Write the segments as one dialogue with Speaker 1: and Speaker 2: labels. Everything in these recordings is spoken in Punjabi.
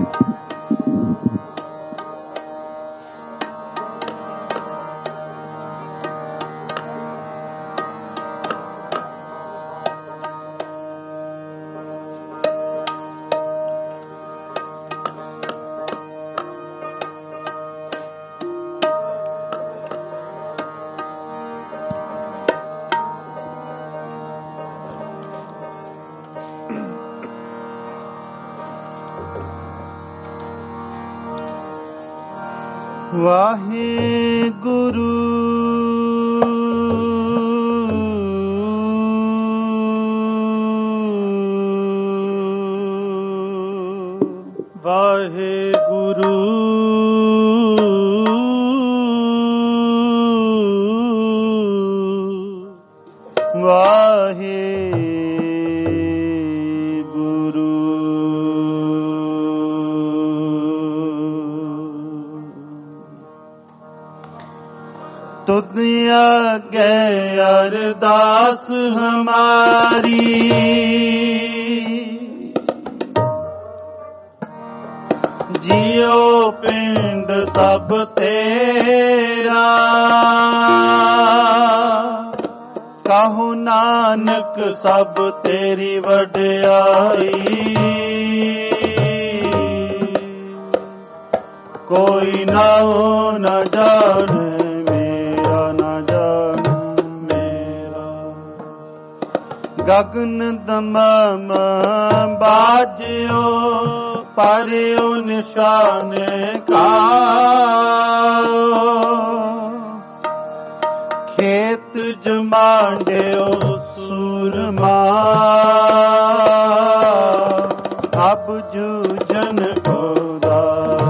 Speaker 1: ਵਾਹਿਗੁਰੂ ਵਾਹਿਗੁਰੂ तुद आगे अरदास हमारी जियो पिंड सब तेरा कहो नानक सब तेरी वड्याई कोई ना हो न जाने गगन दमम बाजियो पारियो निशान का खेत जमांडियो सूरमा अब जूझन कोदा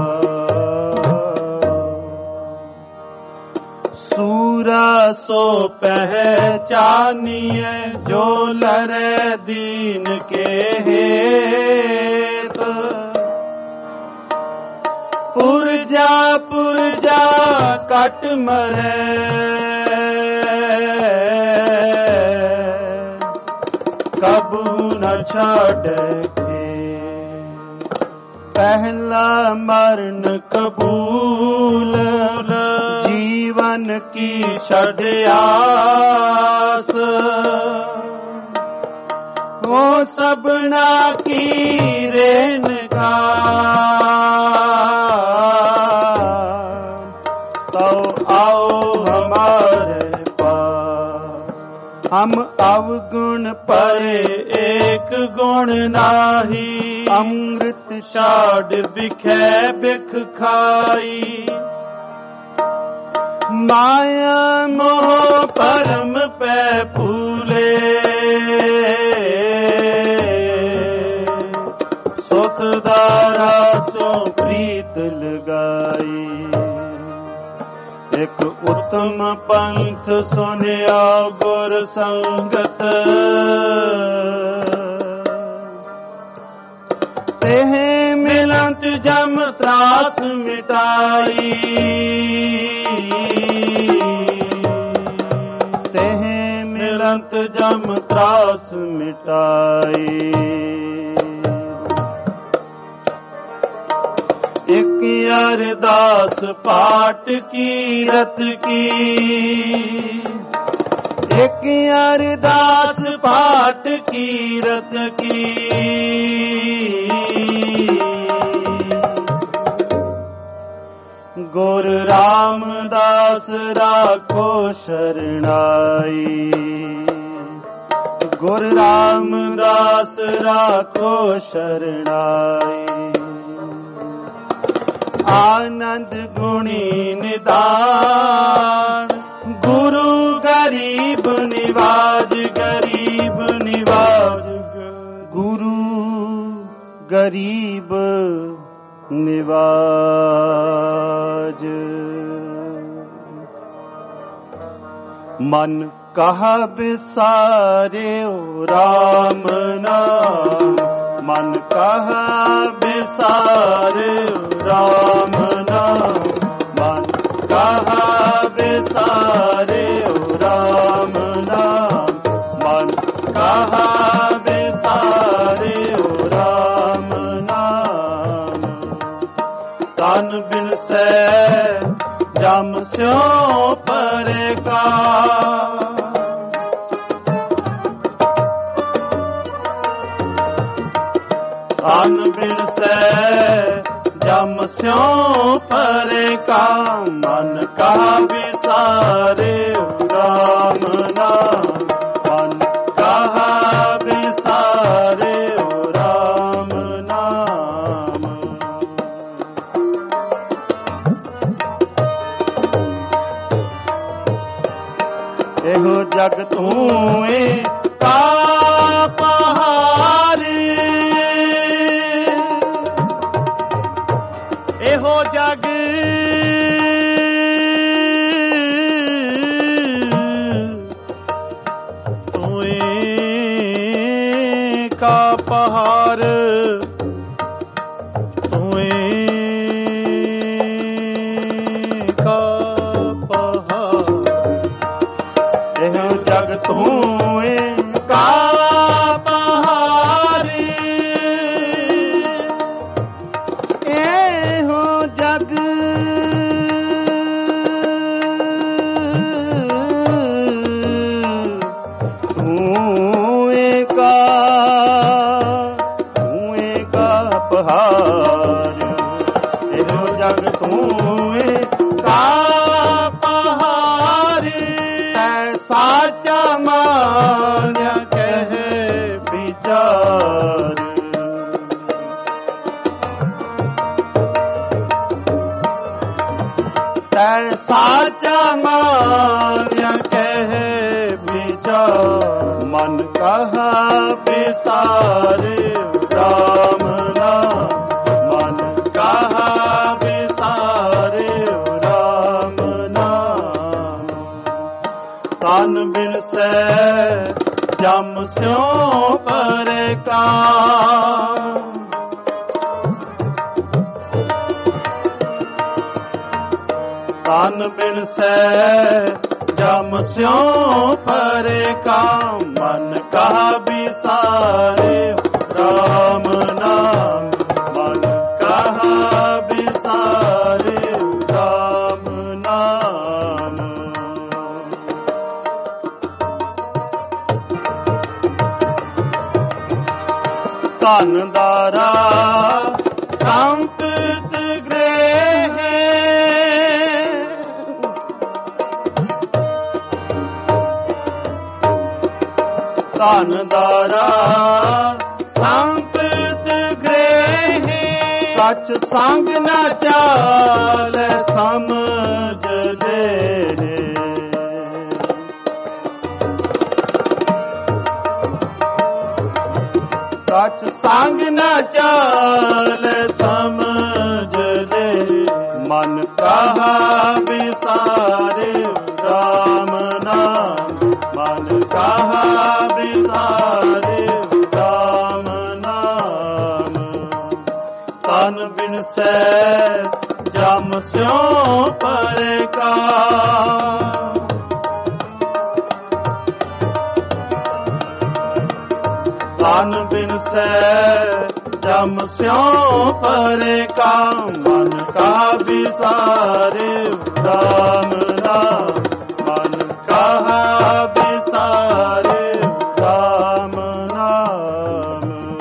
Speaker 1: सूरा सो पहचानिए जो लरे दीन के हेत पुरजा कट मरे कबू न छाड़े पहला मरण कबूल जीवन की छड़ आस वो सबना की रेन का तो आओ हमारे पास हम अवगुण परे एक गुण नाही अमृत छाड़ बिखे बिख खाई माया मोह परम पे फूले सुतदारा सो प्रीत लगाई एक उत्तम पंथ सुनिया गुर संगत तेह मिलंत जम त्रास मिटाई तेह मिलंत जम त्रास मिटाई एक अरदास पाठ की रत की एक अरदास पाठ की रत की गुरु रामदास राखो शरणाई गुरु रामदास राखो शरणाई आनंद गुणी निदान गुरु गरीब निवाज गरीब निवाज गुरु गरीब निवाज मन कहा बिसारे ओ राम नाम मन कहा बिसारे ओ राम नाम मन कहा बिसारे ओ राम नाम मन कहा बिसारे ओ राम नाम जम स्यो परे का। तान बिन से जम स्यो परे का, मन का विसारे राम नाम, मन का विसारे राम नाम। एहो जग तूए का पहारी, एहो जग तूए का पहाड़, तूए का पहाड़। एहो जग तूए का पहाड़ी, एहो जग तूए का पहाड़। एहो जग तूए का पहाड़ी, साचा मान्या कहे विचार। तै साचा मान्या कहे विचार, मन कहा विसारे राम नाम, मन कहा विसारे राम नाम। तान बिन से जम स्यो परे का, तान बिन से जम स्यो परे का, मन का विसारे राम नाम, मन का विसारे राम नाम। ਧਨ ਦਾਰਾ ਸੰਪਤ ਗ੍ਰਹਿ, ਧਨ ਦਾਰਾ ਸੰਪਤ ਗ੍ਰਹਿ, ਸੱਚ ਸੰਗ ਨਾ ਚਾਲੈ ਸਮਝ ਲੈ। सच संग न चाल समझ ले, मन कहा विसारे राम नाम, मन कहा विसारे राम नाम। तन बिन से जम स्यो परे का, तन बिन से जम स्यो परे का, मन का विसारे राम नाम, मन का विसारे राम नाम।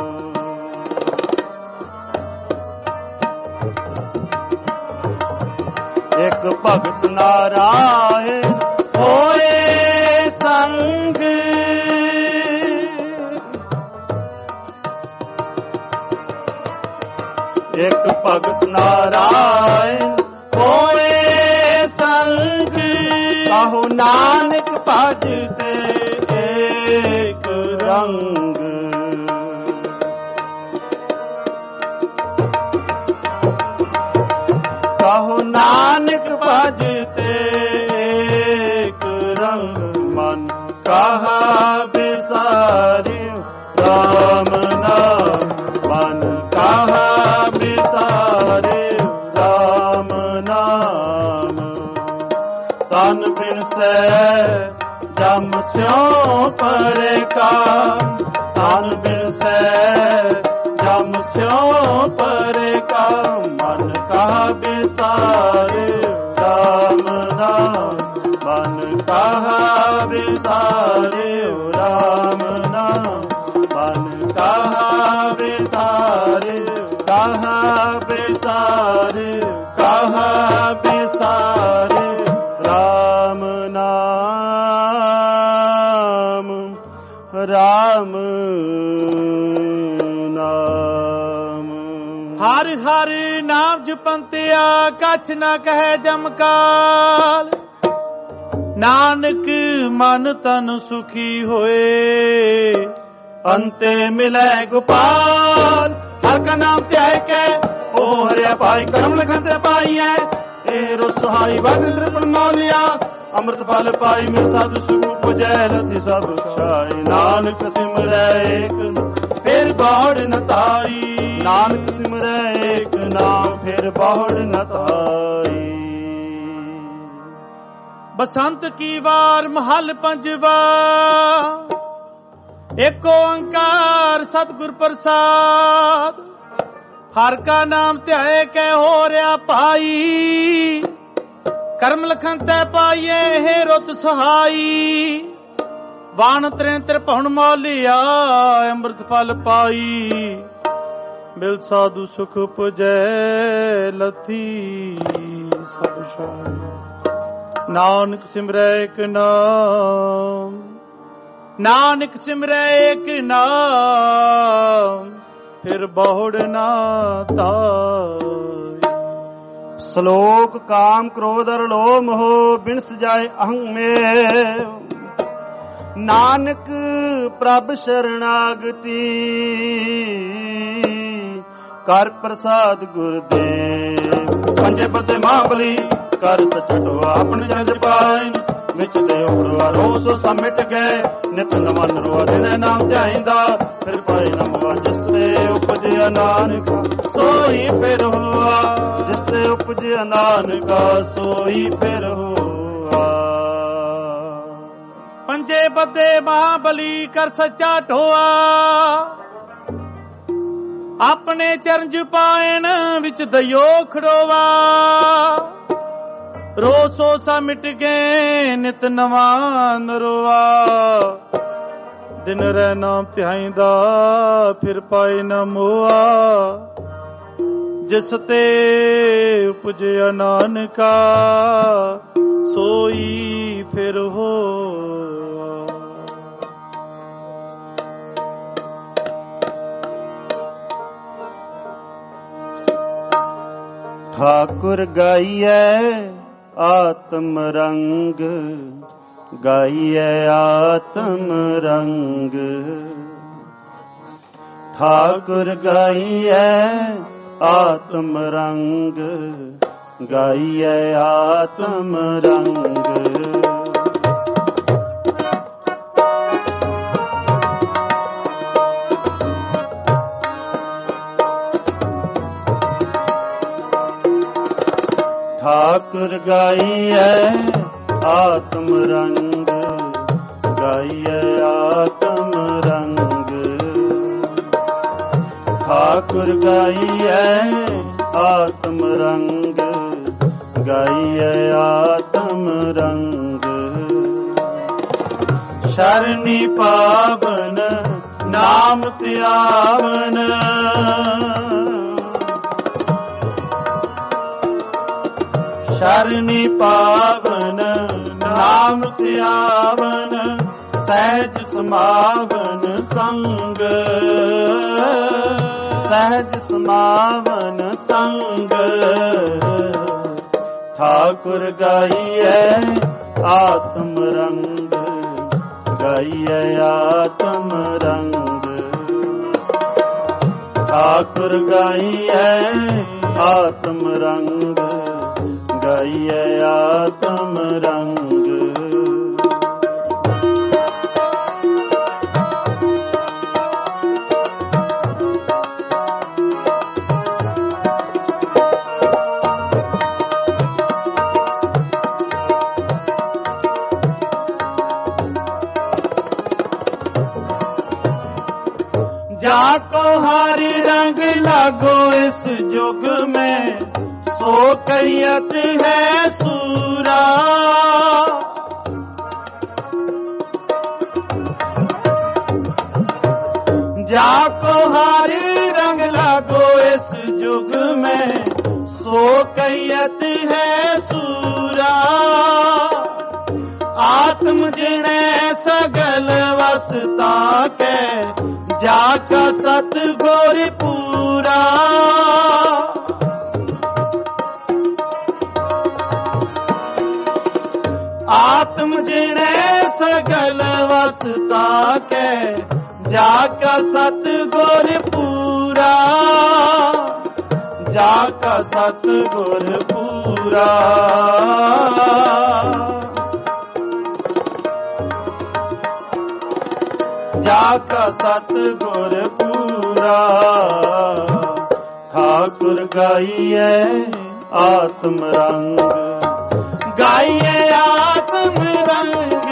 Speaker 1: एक भगत नारायण होए संग, एक भगत नारायण होए संग, कहो नानक भजते एक रंग। कहो नानक भजते एक रंग, मन कहा विसारे राम नाम, मन कहा विसारे राम नाम। तन बिन से जम स्यो परे का, तन बिन से जम स्यो परे का, मन का विसारे राम कहा बेसार, कहा बेसार राम नाम, राम नाम।
Speaker 2: हर हर नाम जपंतिया कछ न कहे जमकाल, नानक मन तन सुखी होए
Speaker 1: अंते मिले गोपाल। हर का नाम त्याग के ओ हरिया पाई, करम लखन पाई है ए रो सुहाई बदल त्रिपण मौलिया। अमृत फल पाई मिल साधु सुख पुजै लथि सब छाई। नानक सिमरै एक फिर बाढ़ न ताई, नानक सिमरै एक नाम फिर बाढ़ न ताई।
Speaker 2: बसंत की वार महल पंजवा, एको ओंकार सतगुर प्रसाद। हर का नाम ध्याए कै हो रहा भाई, करम लखन तै पाइए हे रुत सहाई। बाण त्रेन त्रिभुवन मौलिया अमृत फल पाई, मिल साधु सुख पुजै लथी सब छाई। नानक सिमरै एक नाम, नानक सिमरै एक नाम फिर बहुड़ ना ताई।
Speaker 1: श्लोक काम क्रोध और लोभ मोह बिनस जाए अहं में, नानक प्रभ शरणागति कर प्रसाद गुरदेव। पंजे पते महाबली कर सचटो अपने जन पाइन, विच दे उड़वा रोसो समिट गए। नित नमन रोआ दिन नाम ध्याइंदा, फिर पाए नमवा जिसते उपजया नानका सोई फिर हुआ। जिसते उपजया नानका सोई फिर हुआ।
Speaker 2: पंजे बदे महाबली कर सच्चा ढोआ, अपने चरण पायन विच दयो खड़ोवा। रोसो सा मिट गए नित नवा नरोआ, दिन रै नाम ध्याइंदा फिर पाए न मोआ। जिस ते उपजया नानका सोई फिर हो।
Speaker 1: ठाकुर गाइए आत्म रंग, गाइए आत्म रंग। ठाकुर गाइए आत्म रंग, गाइए आत्म रंग। ठाकुर गाइए आत्म रंग, गाइए आत्म रंग। ठाकुर गाइए आत्म रंग, गाइए आत्म रंग। शरणी पावन नाम त्यावन, शरणी पावन नाम त्यावन। सहज समावन संग, सहज समावन संग। ठाकुर गाइए आत्म रंग, गाइए आत्म रंग। ठाकुर गाइए आत्म रंग, गाइए आत्म रंग। जाको हरि रंग लागो इस जुग में, सो कैयत है सूरा।
Speaker 2: जाको हारी रंग लागो इस युग में, सो कैयत है सूरा। आत्म जिणे सगल वसता के, जाका सतगुर पूरा। आत्म जिणे सगल वसता के, जाका सतगुर पूरा। जाका सतगुर पूरा। जाका सतगुर पूरा। ठाकुर गाइए आत्म रंग, गाइए आत्म रंग,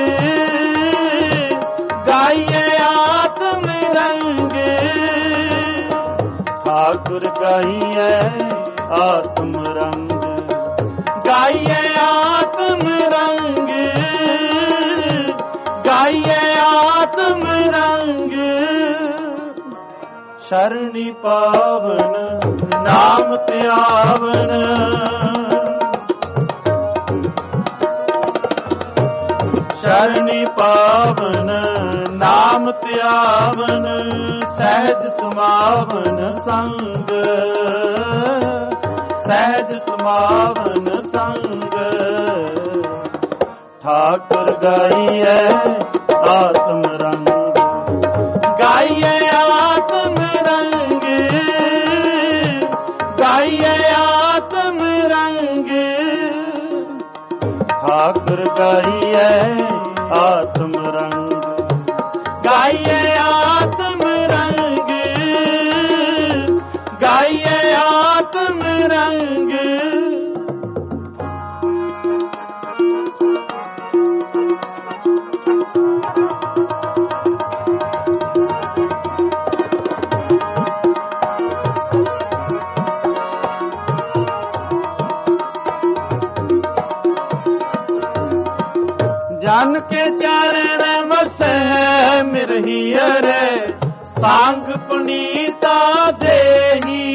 Speaker 2: गाइए आत्म रंग। ठाकुर गाइए आत्म रंग, गाइए आत्म रंग, गाइए आत्म रंग। शरणी पावन नाम त्यावन, शरणी पावन नाम त्यावन। सहज समावन संग, सहज समावन संग। ठाकुर गाइए आत्म रंग, गाइए आत्म रंग, गाइए आत्म रंग। ठाकुर गाइए आत्म रंग, गाइए आत्म रंग, गाइए आत्म रंग। जन के चरण वसै मिरही रे, सांग पुनीता देही।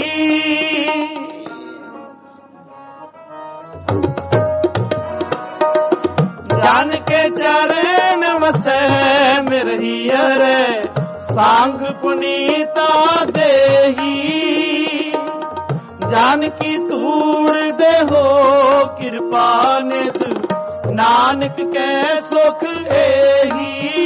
Speaker 2: जन के चरण वसै मिरही रे, सांग पुनीता देही। जन की धूड़ देहो कृपा निध, नानक के सुख एही।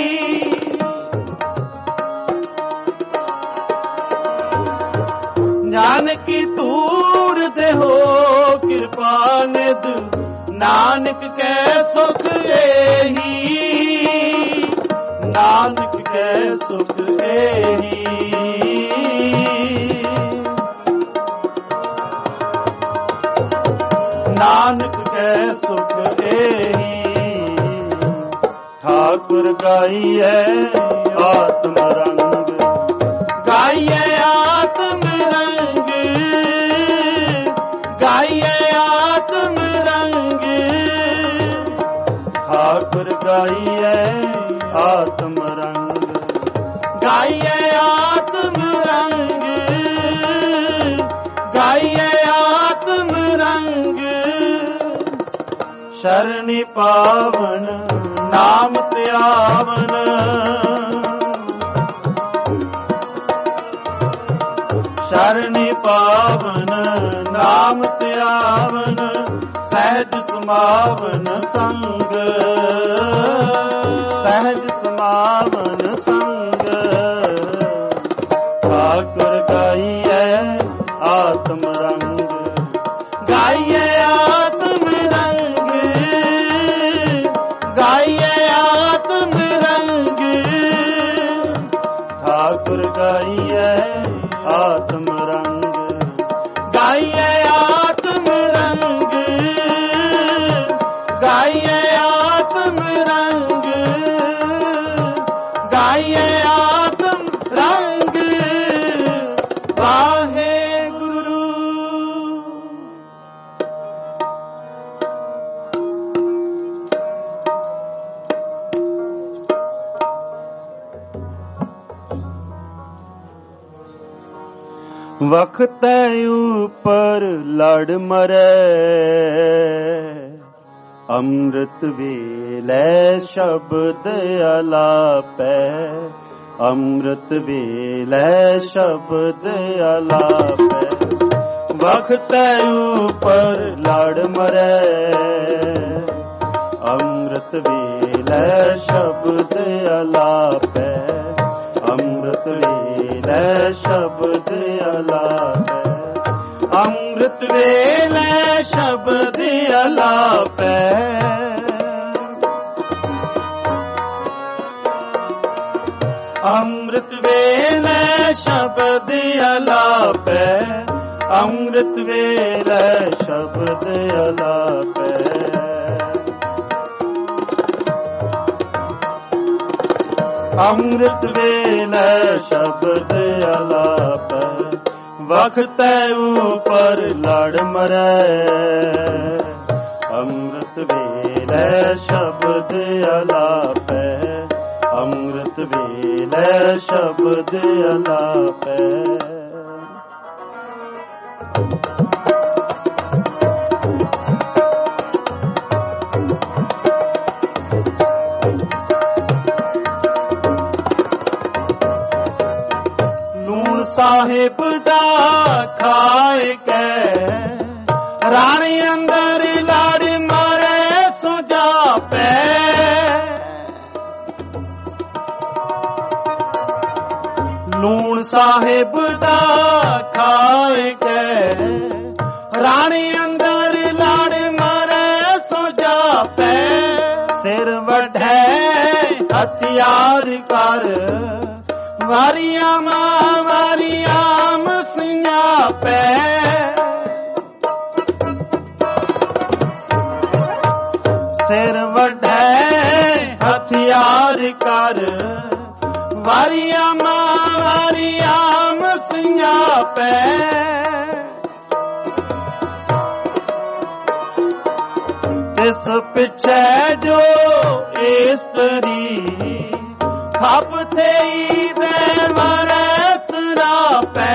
Speaker 2: जानकी तूर देहो कृपा निध, नानक के सुख एही। नानक के सुख एही। नानक के सुख एही। ठाकुर गाइए आत्म रंग, गाइए आत्म रंग, गाइए आत्म रंग। ठाकुर गाइए आत्म रंग, गाइए आत्म रंग, गाइए आत्म रंग। शरणी पावन नाम त्यावन, शरणी पावन नाम त्यावन। सहज समावन संग, सहज समावन संग। ठाकुर गाइए आत्म रंग, गाइए आत्म रंग, गाइए आत्म रंग। ठाकुर गाइए आत्म रंग, गाइए आत्म रंग, गाइए आत्म रंग, गाइए आत्म रंग। वाहे गुरु।
Speaker 1: ਵਖਤੈ ਉਪਰ ਲੜ ਮਰੈ, ਅੰਮ੍ਰਿਤ ਵੇਲੇ ਸ਼ਬਦ ਅਲਾਪੈ, ਅੰਮ੍ਰਿਤ ਵੇਲੇ ਸ਼ਬਦ ਅਲਾਪੈ। ਵਖਤੈ ਉਪਰ ਲੜ ਮਰੈ, ਅੰਮ੍ਰਿਤ ਵੇਲੇ ਸ਼ਬਦ ਅਲਾਪੈ, ਅੰਮ੍ਰਿਤ ਵੇਲੇ ਸ਼ਬਦ ਅਲਾਪੈ, ਅੰਮ੍ਰਿਤ ਵੇਲੇ ਸ਼ਬਦ ਅਲਾਪੈ। ਅੰਮ੍ਰਿਤ ਵੇਲੇ ਸ਼ਬਦ ਅਲਾਪੈ, ਅੰਮ੍ਰਿਤ ਵੇਲੇ ਸ਼ਬਦ ਅਲਾਪੈ। ਅੰਮ੍ਰਿਤ ਵੇਲੇ ਸ਼ਬਦ ਅਲਾਪੈ, ਵਖਤੈ ਉਪਰ ਲੜ ਮਰੈ, ਅੰਮ੍ਰਿਤ ਵੇਲੇ ਸ਼ਬਦ ਅਲਾਪੈ, ਅੰਮ੍ਰਿਤ ਵੇਲੇ ਸ਼ਬਦ ਅਲਾਪੈ। ਸਾਹਿਬ ਦਾ ਖਾਏ ਕੇ ਰਾਣੀ ਅੰਦਰ ਲੜ ਮਾਰੇ ਸੋ ਜਾਪੈ, ਲੂਣ ਸਾਹਿਬ ਦਾ ਖਾਏ ਕੇ ਰਾਣੀ ਅੰਦਰ ਲੜ ਮਾਰੇ ਸੋ ਜਾਪੈ। ਸਿਰ ਵੱਢੈ ਹਥਿਆਰ ਕਰ ਵਾਰੀਆਂ ਮਾਂ ਵਾਰੀਆਂ ਮਸੀਆਂ ਪੈ, ਸਿਰ ਵੱਢੈ ਹਥਿਆਰ ਕਰ ਵਾਰੀਆਂ ਮਾਂ ਵਾਰੀਆਂ ਮਸੀਆਂ ਪੈ। ਇਸ ਪਿੱਛੇ ਜੋ ਇਸਤਰੀ ਥਾਪ ਥਈ ਦੇ ਮਰੈ ਸਰਾਪੈ,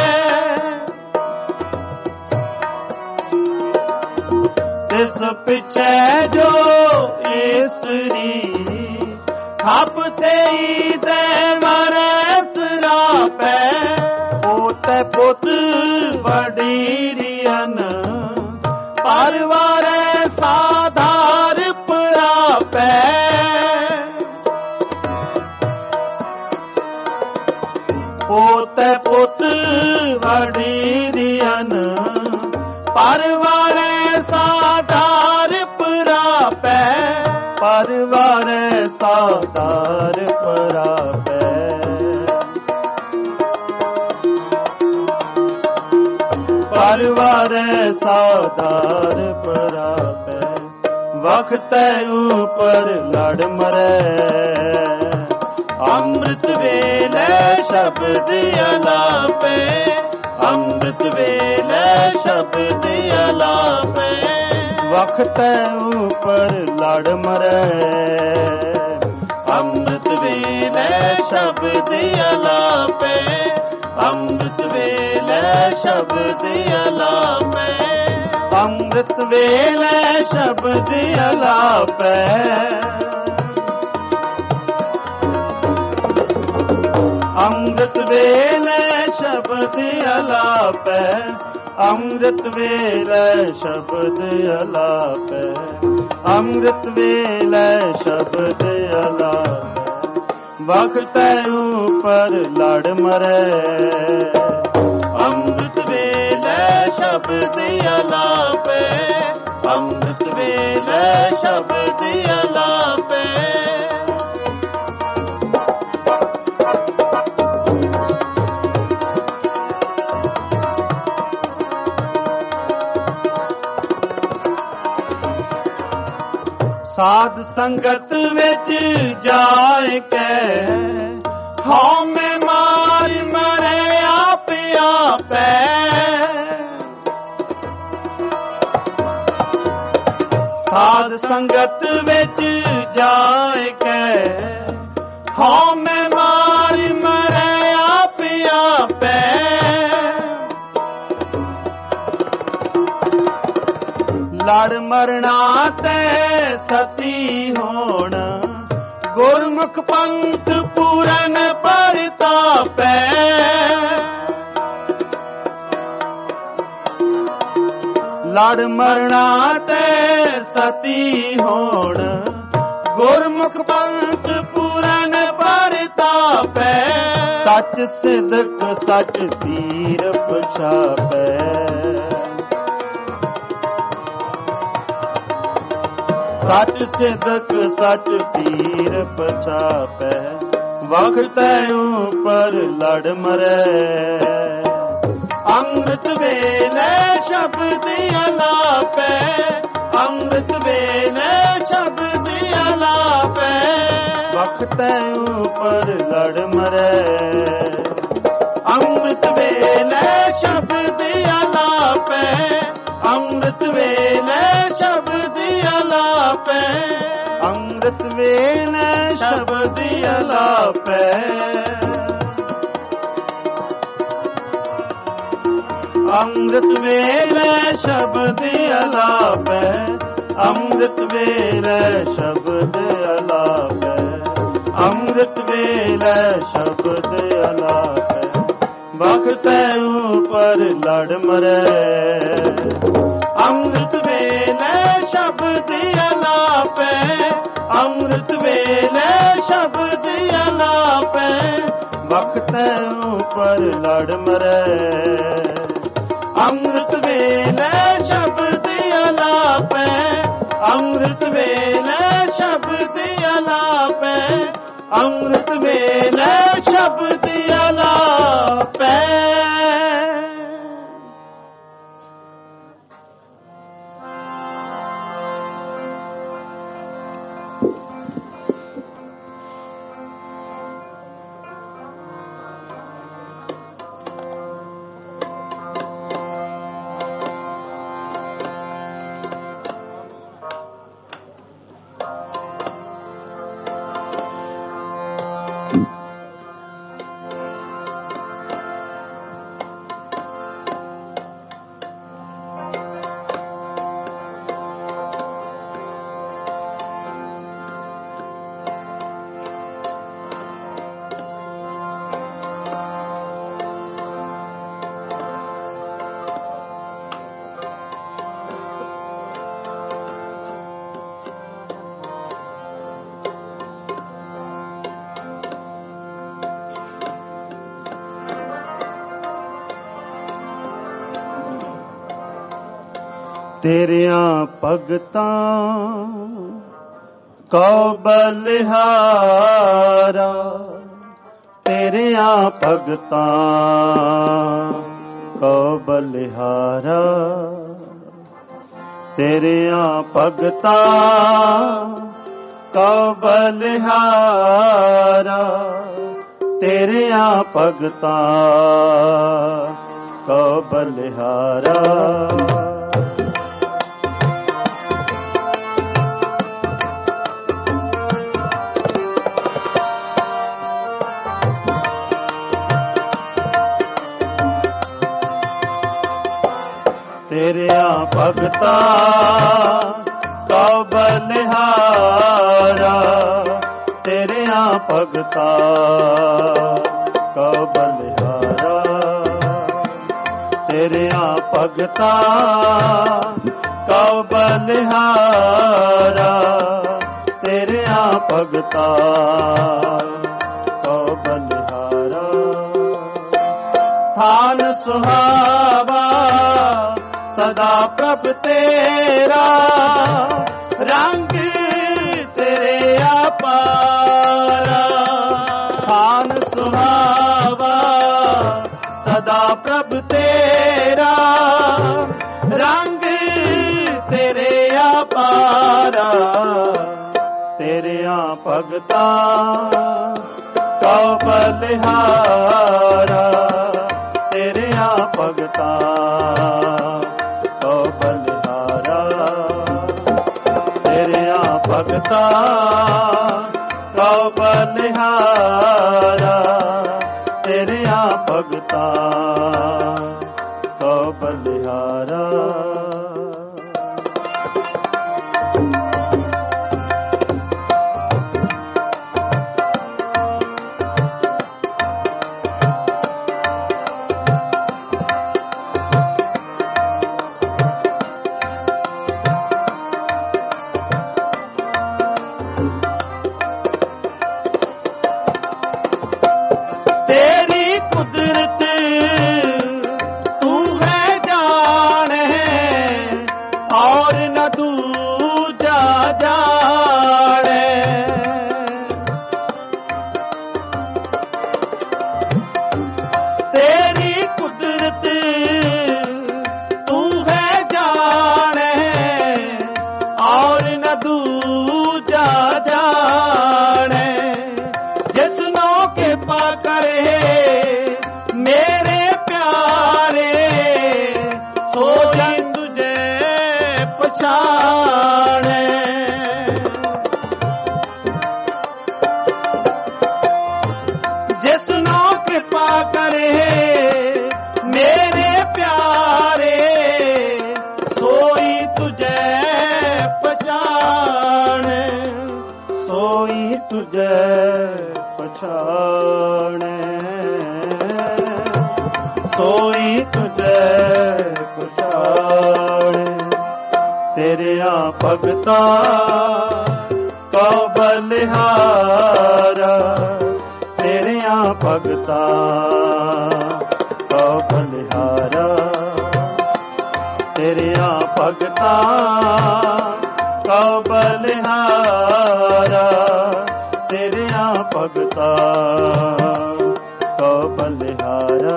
Speaker 1: ਇਸ ਪਿੱਛੇ ਜੋ ਇਸਤਰੀ ਥਾਪ ਥਈ ਦੇ ਮਰੈ ਸਰਾਪੈ। ਪੋਤੇ ਪੁੱਤ ਵਡੀਰੀਅਨ ਪਰਵਾਰੈ ਸਾਧਾਰ ਪਰਾਪੈ, ਪੋਤੇ ਪੁੱਤ ਵਡੀਰੀਅਨ ਪਰਵਾਰੈ ਸਾਧਾਰ ਪਰਾਪੈ, ਪਰਵਾਰੈ ਸਾਧਾਰ ਪਰਾਪੈ। ਪਰਵਾਰੈ ਸਾਧਾਰ ਪਰਾਪੈ, ਵਖਤੈ ਉਪਰ ਲੜ ਮਰੈ, ਅੰਮ੍ਰਿਤ ਵੇਲੇ ਸ਼ਬਦ ਅਲਾਪੈ, ਅੰਮ੍ਰਿਤ ਵੇਲੇ ਸ਼ਬਦ ਅਲਾਪੈ। ਵਖਤੈ ਉਪਰ ਲੜ ਮਰੈ, ਅੰਮ੍ਰਿਤ ਵੇਲੇ ਸ਼ਬਦ ਅਲਾਪੈ, ਅੰਮ੍ਰਿਤ ਵੇਲੇ ਸ਼ਬਦ ਅਲਾਪੈ, ਅੰਮ੍ਰਿਤ ਵੇਲੇ ਸ਼ਬਦ ਅਲਾਪੈ। ਅੰਮ੍ਰਿਤ ਵੇਲੇ ਸ਼ਬਦ ਅਲਾਪੈ, ਅੰਮ੍ਰਿਤ ਵੇਲੇ ਸ਼ਬਦ ਅਲਾਪੈ, ਅੰਮ੍ਰਿਤ ਵੇਲੇ ਸ਼ਬਦ ਅਲਾਪੈ। ਵਖਤੈ ਉਪਰ ਲੜ ਮਰੈ, ਅੰਮ੍ਰਿਤ ਵੇਲੇ ਸ਼ਬਦ ਅਲਾਪੈ, ਅੰਮ੍ਰਿਤ ਵੇਲੇ ਸ਼ਬਦ ਅਲਾਪੈ। ਸਾਧ ਸੰਗਤ ਵਿੱਚ ਜਾਇ ਕੇ ਹਉਮੈ ਮਾਰ ਮਰੈ ਆਪ ਆਪੈ, ਸਾਧ ਸੰਗਤ ਵਿੱਚ ਜਾਇ ਕੇ ਹਉਮੈ ਮਾਰ ਮਰੈ ਆਪ ਆਪੈ।
Speaker 2: ਮਰਣਾ ਤੇ ਸਤੀ ਹੋਣ, ਗੁਰਮੁਖ ਪੰਥ ਪੂਰਨ ਪਰਤਾਪੈ। ਲੜ ਮਰਣਾ ਤੇ ਸਤੀ ਹੋਣ, ਗੁਰਮੁਖ ਪੰਥ ਪੂਰਨ ਪਰਤਾਪੈ। ਸੱਚ ਸਿਦਕ ਸੱਚ ਪੀਰ ਪਛਾਪੈ। ਸੱਚ ਸਿਦਕ ਸੱਚ ਪੀਰ ਪਛਾਪੈ। ਵਖਤੈ ਉਪਰ ਲੜ ਮਰੈ, ਅੰਮ੍ਰਿਤ ਵੇਲੇ ਸ਼ਬਦ ਅਲਾਪੈ। ਅੰਮ੍ਰਿਤ ਵੇਲੇ ਸ਼ਬਦ ਅਲਾਪੈ। ਵਖਤੈ ਉਪਰ ਲੜ ਮਰੈ, ਅੰਮ੍ਰਿਤ ਵੇਲੇ ਸ਼ਬਦ ਅਲਾਪੈ। ਅੰਮ੍ਰਿਤ ਵੇਲੇ ਸ਼ਬਦ ਅਲਾਪੈ। ਅੰਮ੍ਰਿਤ ਵੇਲੇ ਸ਼ਬਦ ਅਲਾਪੈ। ਅੰਮ੍ਰਿਤ ਵੇਲੇ ਸ਼ਬਦ ਅਲਾਪੈ। ਅੰਮ੍ਰਿਤ ਵੇਲੇ ਸ਼ਬਦ ਅਲਾਪੈ। ਅੰਮ੍ਰਿਤ ਵੇਲੇ ਸ਼ਬਦ ਅਲਾਪੈ। ਵਖਤੈ ਉਪਰ ਲੜ ਮਰੈ, ਅੰਮ੍ਰਿਤ ਵੇਲੇ ਸ਼ਬਦ ਅਲਾਪੈ। ਅੰਮ੍ਰਿਤ ਵੇਲੇ ਸ਼ਬਦ ਅਲਾਪੈ। ਵਖਤੈ ਉਪਰ ਲੜ ਮਰੈ, ਅੰਮ੍ਰਿਤ ਵੇਲੇ ਸ਼ਬਦ ਅਲਾਪੈ। ਅੰਮ੍ਰਿਤ ਵੇਲੇ ਸ਼ਬਦ ਅਲਾਪੈ। ਅੰਮ੍ਰਿਤ ਵੇਲੇ ਸ਼ਬਦ ਅਲਾਪੈ। ਤੇਰਿਆਂ ਭਗਤਾਂ ਕਉ ਬਲਿਹਾਰਾ। ਤੇਰਿਆਂ ਭਗਤਾਂ ਕਉ ਬਲਿਹਾਰਾ। ਤੇਰਿਆਂ ਭਗਤਾਂ ਕਉ ਬਲਿਹਾਰਾ। ਤੇਰਿਆਂ ਭਗਤਾਂ ਕਉ ਬਲਿਹਾਰਾ। ਤੇਰਿਆਂ ਭਗਤਾਂ ਕਉ ਬਲਿਹਾਰਾ। ਤੇਰਿਆਂ ਭਗਤਾਂ ਕਉ ਬਲਿਹਾਰਾ। ਤੇਰਿਆਂ ਭਗਤਾਂ ਕਉ ਬਲਿਹਾਰਾ। ਤੇਰਿਆਂ ਭਗਤਾਂ ਕਉ ਬਲਿਹਾਰਾ। ਥਾਨ ਸੁਹਾਵਾ ਸਦਾ ਪ੍ਰਭ ਤੇਰਾ, ਰੰਗ ਤੇਰੇ ਅਪਾਰਾ। ਥਾਨ ਸੁਹਾਵਾ ਸਦਾ ਪ੍ਰਭ ਤੇਰਾ, ਰੰਗ ਤੇਰੇ ਅਪਾਰਾ। ਤੇਰਿਆਂ ਭਗਤਾਂ ਕਉ ਬਲਿਹਾਰਾ। ਤੇਰਿਆਂ ਭਗਤਾਂ ਕਉ ਬਲਿਹਾਰਾ। ਤੇਰਿਆਂ ਭਗਤਾਂ ਕਉ ਬਲਿਹਾਰਾ। ਤੇਰਿਆਂ ਭਗਤਾਂ ਕਉ ਬਲਿਹਾਰਾ। करे मेरे प्यारे, सो जन तुझे पछाणे। जिसनो कृपा करे मेरे प्यारे, सोई तुझे पछाणे, सोई तुझे पछाणे, सोई तुझे पछाणे। तेरिया भगता का बलिहारा, तेरिया भगता का बलिहारा, तेरिया भगता का बलिहारा, तेरिया भगता का बलिहारा।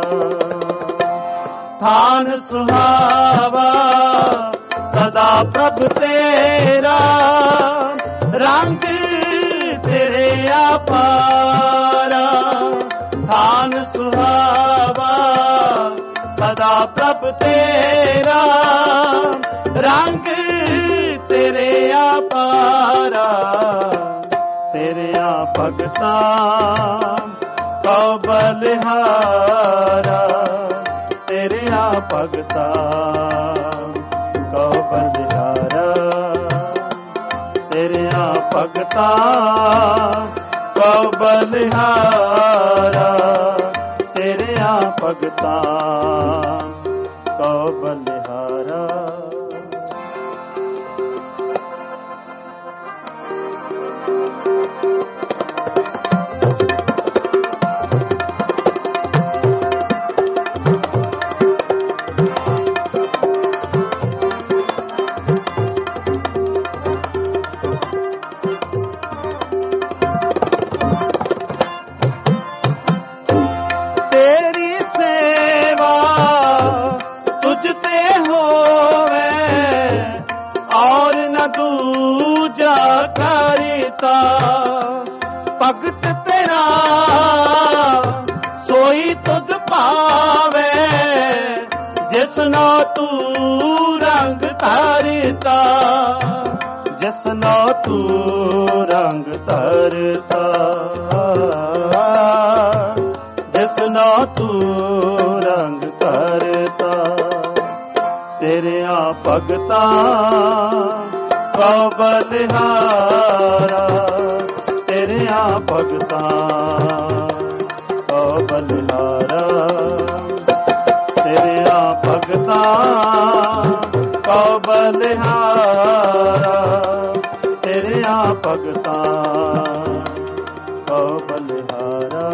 Speaker 2: थान सुहावा सदा प्रभु तेरा, रंग तेरे अपारा। थान सुहावा सदा प्रभु तेरा, रंग तेरे अपारा। तेरिया भगता का बलिहारा, तेरिया भगता का बलिहारा, तेरिया भगता का बलिहारा, तेरिया भगता का बलिहारा। दूजा करिता भगत तेरा, सोई तुझ पावे, जिसनो तू रंग धरता, जिसनो तू रंग धरता, जिसनो तू रंग धरता। तेरिया भगता का बलिहारा, तेरिया भगता का बलिहारा, तेरिया भगता का बलिहारा, तेरिया भगता का बलिहारा।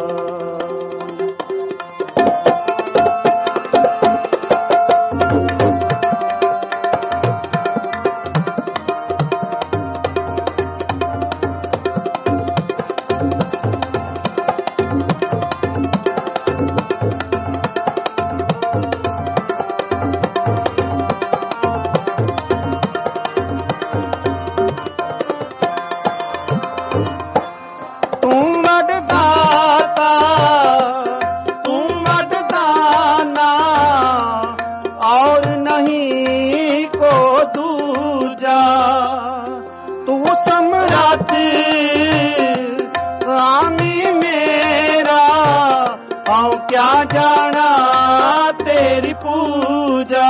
Speaker 2: क्या जाना तेरी पूजा,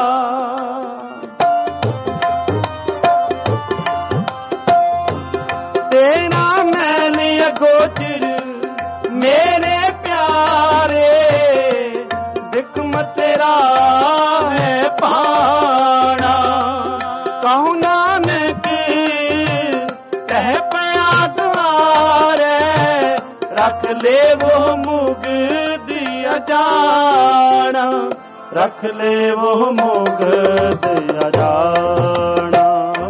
Speaker 2: तेरा मैंने गोचर मेरे प्यारे, दिक्म तेरा है पाना। कहूँ नानक कह पया द्वारे, रख ले वो मुग दिया जाना, रख ले वो मुग दिया जाना,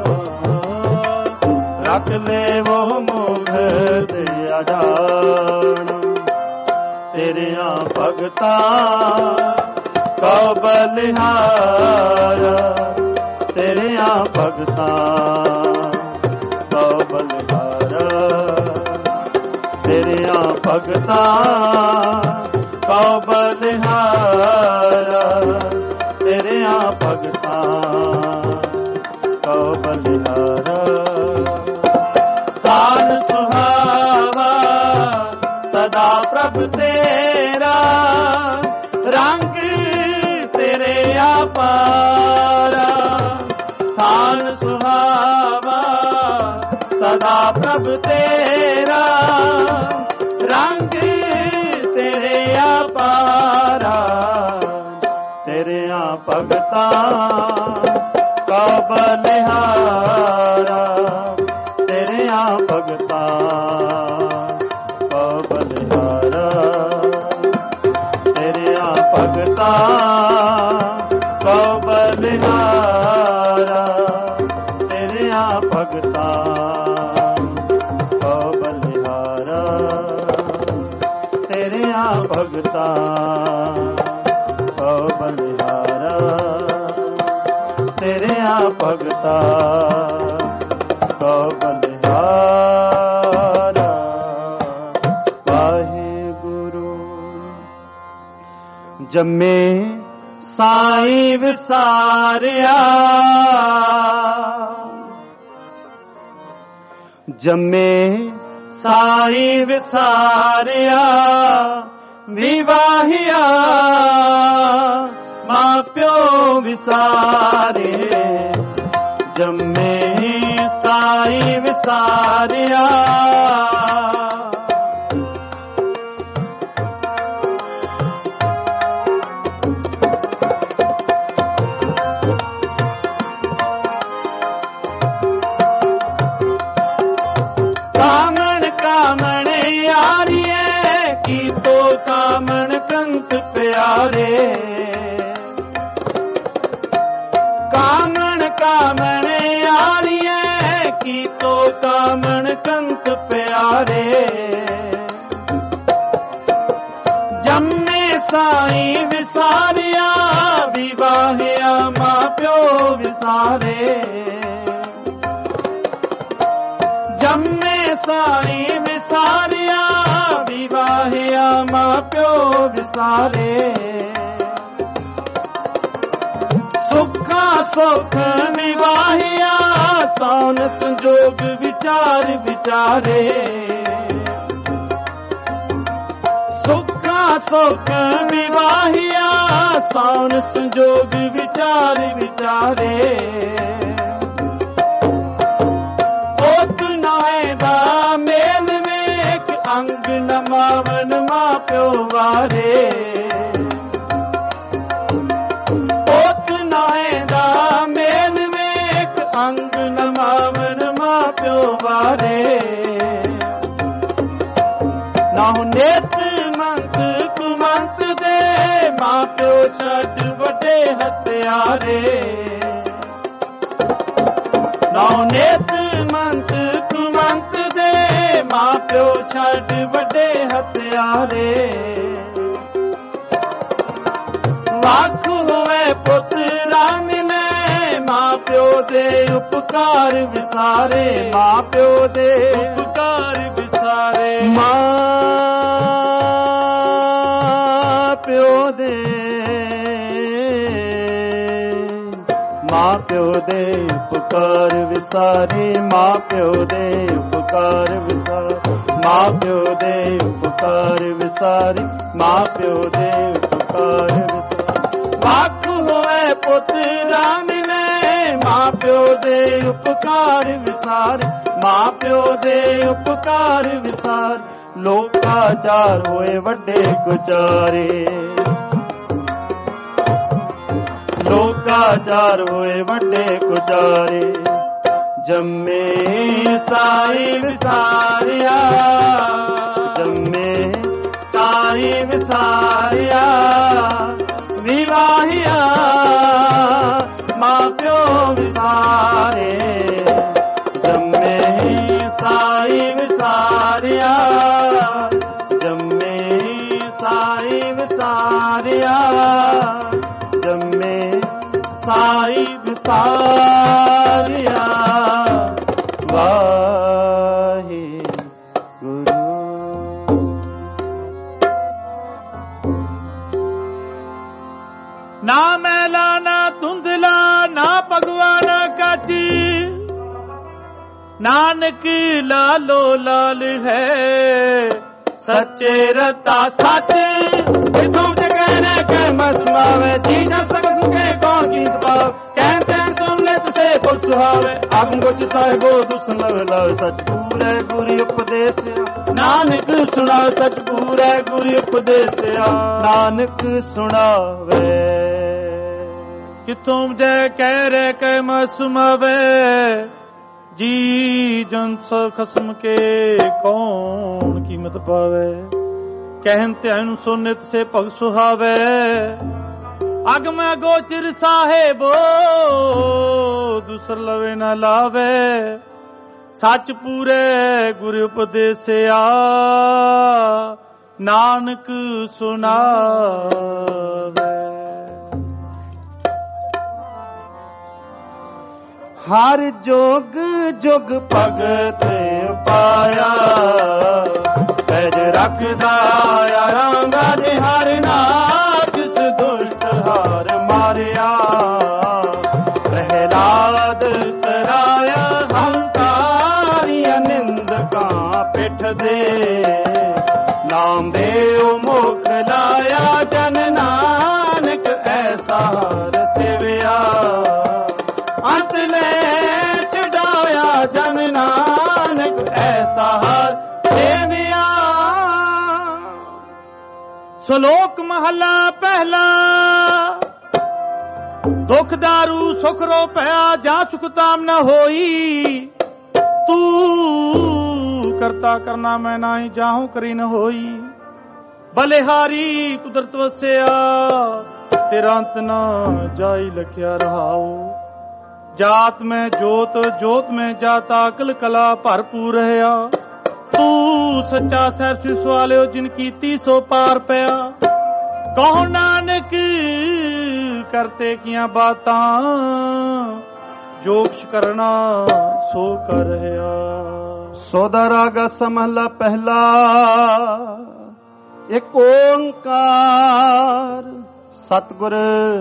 Speaker 2: रख ले वो मुग दिया जाना। तेरिया भगता का बलिहारा, तेरिया भगता का बलिहारा, तेरिया
Speaker 1: ਭਗਤਾ ਕਉ ਬਲਿਹਾਰਾ ਤੇਰਿਆਂ ਭਗਤਾ ਕਉ ਬਲਿਹਾਰਾ ਤਾਨ ਸੁਹਾਵਾ ਸਦਾ ਪ੍ਰਭ ਤੇਰਾ ਰੰਗ ਤੇਰੇ ਆਪਾਰਾ ਤਾਨ ਸੁਹਾਵਾ ਸਦਾ ਪ੍ਰਭ ਤੇਰਾ ਰੰਗ ਤੇਰੇ ਆਪਾਰਾ ਤੇਰਿਆਂ ਭਗਤਾ ਕਉ ਬਲਿਹਾਰਾ ਤੇਰਿਆਂ ਭਗਤਾ ਕਉ ਬਲਿਹਾਰਾ ਤੇਰਿਆਂ ਭਗਤਾ ਕਉ ਬਲਿਹਾਰਾ ਤੇਰਿਆਂ ਭਗਤਾ ਕਉ ਬਲਿਹਾਰਾ ਤੇਰਿਆਂ ਭਗਤਾ ਕਉ ਬਲਿਹਾਰਾ ਤੇਰਿਆਂ ਭਗਤਾ ਕਉ ਬਲਿਹਾਰਾ। ਵਾਹਿਗੁਰੂ ਜੰਮੇ ਸਾਈਂ ਵਿਸਾਰਿਆ ਜੰਮੇ ਸਾਈਂ ਵਿਸਾਰਿਆ ਵਿਵਾਹਿਆ ਮਾਂ ਪਿਓ ਵਿਸਾਰੇ ਜੰਮੇ ਸਾਈਂ ਵਿਸਾਰਿਆ ਕਾਮਣ ਕੰਤ ਪਿਆਰੇ ਕਾਮਣ ਕਾਮਣ ਆਰੀਏ ਕੀਤੋ ਕਾਮਣ ਕੰਤ ਪਿਆਰੇ ਜੰਮੇ ਸਾਈਂ ਵਿਸਾਰਿਆ ਵਿਵਾਹਿਆ ਮਾਂ ਪਿਓ ਵਿਸਾਰੇ ਜੰਮੇ ਸਾਈਂ ਵਿਸਾਰਿਆ ਵਿਵਾਹਿਆ ਮਾਂ ਪਿਓ ਵਿਸਾਰੇ ਸੁੱਖਾ ਸੁਖ ਵਿਵਾਹਿਆ ਸੌਨ ਸੰਜੋਗ ਵਿਚਾਰ ਵਿਚਾਰੇ ਸੁੱਖਾ ਸੁਖ ਵਿਵਾਹਿਆ ਸੌਨ ਸੰਜੋਗ ਵਿਚਾਰ ਵਿਚਾਰੇ ਓਤ ਨਾਏ ਦਾ ਮੇਲ ਵੇਖ ਅੰਗ ਨਮਾਵਨ ਮਾਂ ਪਿਓ ਵਾਰੇ ਓਤ ਨਾਏ ਦਾ ਮੇਲ ਵੇਖ ਅੰਗ ਨਮਾਵਨ ਮਾਂ ਪਿਓ ਵਾਰੇ ਨਾਹੁ ਨੇਤ ਮੰਤ ਕੁਮੰਤ ਦੇ ਮਾਂ ਪਿਓ ਛੱਡ ਵੱਡੇ ਹਥਿਆਰੇ ਨਾਹੁ ਨੇਤ ਮੰਤ ਕੁਮੰਤ ਦੇ ਮਾਂ ਪਿਓ ਛੱਡ ਵੱਡੇ ਹਥਿਆਰੇ ਵੱਖ ਹੋਵੇ ਪੁੱਤਰਾ ਮਿਲੇ ਮਾਂ ਪਿਓ ਦੇ ਉਪਕਾਰ ਵਿਸਾਰੇ ਮਾਂ ਪਿਓ ਦੇ ਉਪਕਾਰ ਵਿਸਾਰੇ ਮਾਂ ਪਿਓ ਦੇ ਮਾਂ ਪਿਓ ਦੇ ਉਪਕਾਰ ਵਿਸਾਰੇ ਮਾਂ ਪਿਓ ਦੇ ਉਪਕਾਰ ਵਿਸਾਰੇ ਮਾਂ ਪਿਓ ਦੇ ਉਪਕਾਰ ਵਿਸਾਰੇ ਮਾਂ ਪਿਓ ਦੇ ਉਪਕਾਰ ਵਿਸਾਰੇ ਵੱਖ ਹੋਏ ਪੁੱਤਰਾ ਮਿਲੇ ਮਾਂ ਪਿਓ ਦੇ ਉਪਕਾਰ ਵਿਸਾਰੇ ਮਾਂ ਪਿਓ ਦੇ ਉਪਕਾਰ ਵਿਸਾਰ ਲੋਕਾਚਾਰ ਹੋਏ ਵੱਡੇ ਗੁਚਾਰੇ ਲੋਕਾਚਾਰ ਹੋਏ ਵੱਡੇ ਗੁਚਾਰੇ ਜੰਮੇ ਸਾਈਂ ਵਿਸਾਰਿਆ ਜੰਮੇ ਸਾਈਂ ਵਿਸਾਰਿਆ ਵਿਵਾਹਿਆ ਮਾਂ ਪਿਓ ਵਿਸਾਰੇ ਜੰਮੇ ਸਾਈਂ ਵਿਸਾਰਿਆ ਜੰਮੇ ਸਾਈਂ ਵਿਸਾਰਿਆ ਜੰਮੇ ਸਾਈਂ ਵਿਸਾਰਿਆ ਵਾਹਿਗੁਰੂ।
Speaker 2: ਨਾ ਮੈਲਾ ਨਾ ਧੁੰਦਲਾ ਨਾ ਭਗਵਾਨ ਕਾਚੀ ਨਾਨਕ ਲਾਲੋ ਲਾਲ ਹੈ ਸੱਚੇ ਰਤਾ ਸੱਚ ਇਦੋਂ ਜਗਨ ਕੇ ਮਸਮਾਵੇ ਜੀ ਨਾ ਸਕ ਸੁਕੇ ਕੌਣ ਕੀਤ ਪਾਵ ਕਹਿਣ ਤੈਨ ਸੁਣ ਲੈ ਤੁਸੇ ਪੁਰ ਸੁਹਾਵੇ ਆਗਮ ਗੋਚ ਸਾਹਿਬੋ ਦੁਸਨ ਲਵ ਸੱਚ ਪੂਰੇ ਗੁਰੀ ਉਪਦੇਸਿਆ ਨਾਨਕ ਸੁਣਾਵੇ ਸੱਚ ਪੂਰੇ ਗੁਰੀ ਉਪਦੇਸਿਆ ਨਾਨਕ ਸੁਣਾਵੇ ਕਿਥੋਂ ਜੈ ਕਹਿ ਰੇ ਕਹਿ ਮਸਮਾਵੇ ਜੀ ਜੰਸ ਖਸਮ ਕੇ ਕੌਣ ਕੀਮਤ ਪਾਵੇ ਕਹਿਨ ਧਿਆਨ ਸੋ ਨਿਤ ਸੇ ਭਗ ਸੁਹਾਵੇ ਅਗਮ ਗੋਚਰ ਸਾਹਿਬੋ ਦੂਸਰ ਲਵੇ ਨਾ ਲਾਵੇ ਸੱਚ ਪੂਰੇ ਗੁਰ ਉਪਦੇਸਿਆ ਨਾਨਕ ਸੁਣਾਵੇ ਹਰ ਜੋਗ ਜੁਗ ਭਗਤ ਪਾਇਆ ਪੈਜ ਰੱਖਦਾ ਆਰਾਂਗਾ ਦੇ ਹਰ ਨਾਮ ਜਿਸ ਦੁਸ਼ਟ ਹਾਰ ਮਾਰਿਆ ਪ੍ਰਹਿਲਾਦ ਕਰਾਇਆ ਹੰਕਾਰੀਆਂ ਨਿੰਦਕਾਂ ਪਿੱਠ ਦੇ ਨਾਮ ਦੇਉ ਮੁਖ ਲਾਇਆ ਜਨ ਨਾਨਕ ਐਸਾ ਹਰ ਸੇਵਿਆ ਅੰਤ ਲੈ ਛਡਾਇਆ ਜਨ ਨਾਨਕ ਐਸਾ ਹਰ ਸੇਵਿਆ। ਸ਼ਲੋਕ ਮਹਲਾ ਪਹਿਲਾ ਦੁਖ ਦਾਰੂ ਸੁਖ ਰੋ ਪਿਆ ਜਾਂ ਸੁਖ ਤਾਮ ਨਾ ਹੋਈ ਤੂੰ ਕਰਤਾ ਕਰਨਾ ਮੈਂ ਨਾਹੀ ਜਾਹੂ ਕਰੀ ਨ ਹੋਈ ਬਲਿਹਾਰੀ ਕੁਦਰਤ ਵਸਿਆ ਤੇਰਾ ਅੰਤ ਨਾ ਜਾਈ ਲਖਿਆ ਰਹਾਓ ਜਾਤ ਮੈਂ ਜੋਤ ਜੋਤ ਮੈਂ ਜਾਤਾ ਅਕਲ ਕਲਾ ਭਰਪੂਰ ਰਹਾ ਤੂੰ ਸੱਚਾ ਸਾਹਿਬ ਸਿ ਸਵਾਲਿਓ ਜਿਨ ਕੀਤੀ ਸੋ ਪਾਰ ਪਿਆ ਕਹੋ ਨਾਨਕ ਕਰਤੇ ਕੀਆਂ ਬਾਤਾਂ ਜੋ ਕੁਛ ਕਰਨਾ ਸੋ ਕਰ ਰਿਹਾ। ਸੋਦਾ ਰਾਗਾ ਸਮਹਲਾ ਪਹਿਲਾ ਇੱਕ ਓੰਕਾਰ ਸਤਿਗੁਰ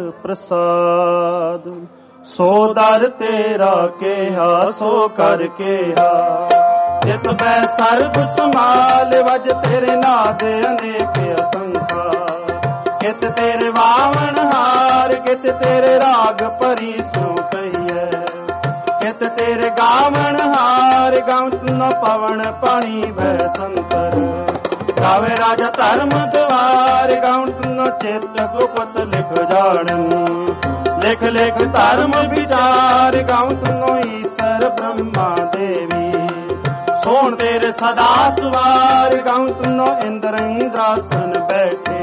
Speaker 2: ਪ੍ਰਸਾਦ ਸੋ ਦਰ ਤੇਰਾ ਕਿਹਾ ਸੋ ਕਰ ਕਿਹਾ ਜਿਤ ਮੈਂ ਸਰਬ ਸੰਭਾਲ ਵਜ ਤੇਰੇ ਨਾਦ ਅਨੇਕ ਅਸੰਖਾ ਕਿਤ ਤੇਰੇ ਵਾਵਣ ਹਾਰ ਕਿਤ ਤੇਰੇ ਰਾਗ ਭਰੀ ਸੋ ਕਹੀਐ ਕਿਤ ਤੇਰੇ ਗਾਵਣ ਹਾਰ ਗਾਵਤ ਨ ਪਵਨ ਪਾਣੀ ਵੈ ਸੰਤਰ ਗਾਵੇ ਰਾਜਾ ਧਰਮ ਦਵਾਰ ਗਾਵਤ ਨ ਚਿਤ ਗੁਪਤ ਲਿਖ ਜਾਣਨ ਲਿਖ ਲਿਖ ਧਰਮ ਵਿਚਾਰ ਗਾਵਤ ਨ ਈਸ਼ਰ ਬ੍ਰਹਮਾ ਦੇਵੀ ਸੋਹਣ ਤੇਰੇ ਸਦਾ ਸਵਾਰ ਗਾਵਤ ਨ ਇੰਦਰ ਇੰਦਰਾਸਨ ਬੈਠੇ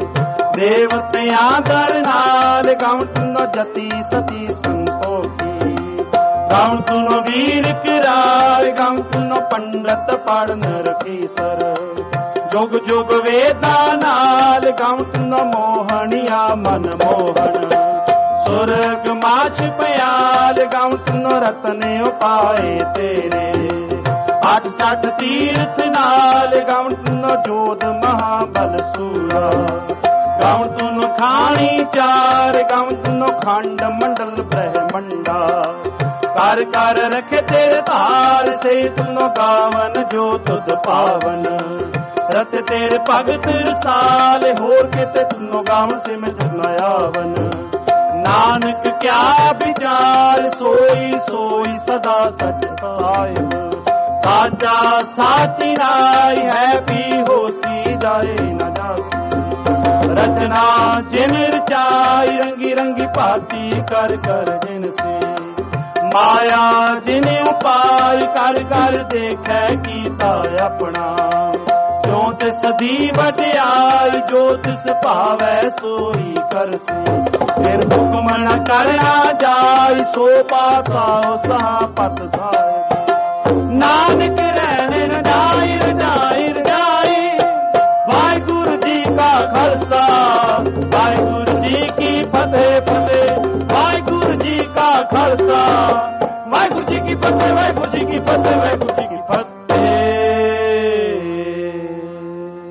Speaker 2: ਦੇਵਤਿਆਂ ਦਰ ਨਾਲ ਗਾਵਤ ਨ ਜਤੀ ਸਤੀ ਸੰਤੋਖੀ ਗਾਵਤ ਨ ਵੀਰ ਕਿਰਾਰ ਗਾਵਤ ਨ ਪੰਡਤ ਪੜਨ ਰਖੀ ਸਰ ਜੁਗ ਜੁਗ ਵੇਦਾਂ ਨਾਲ ਗਾਵਤ ਨ ਮੋਹਣਿਆ ਮਨ ਮੋਹਣ ਸੁਰਗ ਮਾਛ ਪਿਆਲ ਗਾਵਤ ਨ ਰਤਨ ਉਪਾਏ ਤੇਰੇ 860 ਤੀਰਥ ਨਾਲ ਗਾਵਤ ਨ ਜੋਧ ਮਹਾਬਲ ਸੂਰਾ ਗਾਵਤ ਨ ਖਾਣੀ ਚਾਰ ਗਾਵਤ ਨ ਖੰਡ ਮੰਡਲ ਬ੍ਰਹਮੰਡਾ ਕਰ ਕਰ ਰਖੇ ਤੇਰੇ ਧਾਰ ਸੇ ਤੁਨੋ ਗਾਵਨ ਜੋ ਤੁਧ ਪਾਵਨ ਰਤ ਤੇਰੇ ਭਗਤ ਸਾਲ ਹੋਰ ਕਿਤੇ ਤੁਨੋ ਗਾਵਨ ਸੇ ਮੈਂ ਜਨ ਆਵਨ ਨਾਨਕ ਕਿਆ ਵਿਚਾਰ ਸੋਈ ਸੋਈ ਸਦਾ ਸਚ ਸਾਹਿਬ ਸਾਚਾ ਸਾਚੀ ਨਾਈ ਹੈ ਵੀ ਹੋਸੀ ਜਾਏ ਨਾ ਜਾਸੀ ਰਚਨਾ ਜਿਨ ਰਚਾਈ ਰੰਗੀ ਰੰਗੀ ਭਾਤੀ ਕਰ ਕਰ ਜਿਨ ਸੇ ਮਾਇਆ ਜਿਨ ਉਪਾਈ ਕਰ ਕਰ ਦੇਖੈ ਕੀਤਾ ਆਪਣਾ ਜੋ ਤਿਸ ਦੀ ਵਡਿਆਈ ਜੋ ਤਿਸ ਭਾਵੈ ਸੋਈ ਕਰਸੀ ਫਿਰ ਹੁਕਮ ਨ ਕਰਨਾ ਜਾਈ ਸੋ ਪਾਸਾ ਸਾ ਪਤ ਸਾਹਿਬ ਨਾਨਕ ਰਹਿਣੇ ਰਜਾਈ ਰਜਾਈ ਰਜਾਈ ਵਾਹਿਗੁਰੂ ਜੀ ਕਾ ਖਾਲਸਾ ਵਾਹਿਗੁਰੂ ਜੀ ਕੀ ਫਤਿਹ ਫਤਿਹ ਵਾਹਿਗੁਰੂ ਜੀ ਕਾ ਖਾਲਸਾ ਵਾਹਿਗੁਰੂ ਜੀ ਕੀ ਫਤਿਹ ਵਾਹਿਗੁਰੂ ਜੀ ਕੀ ਫਤਿਹ ਵਾਹਿਗੁਰੂ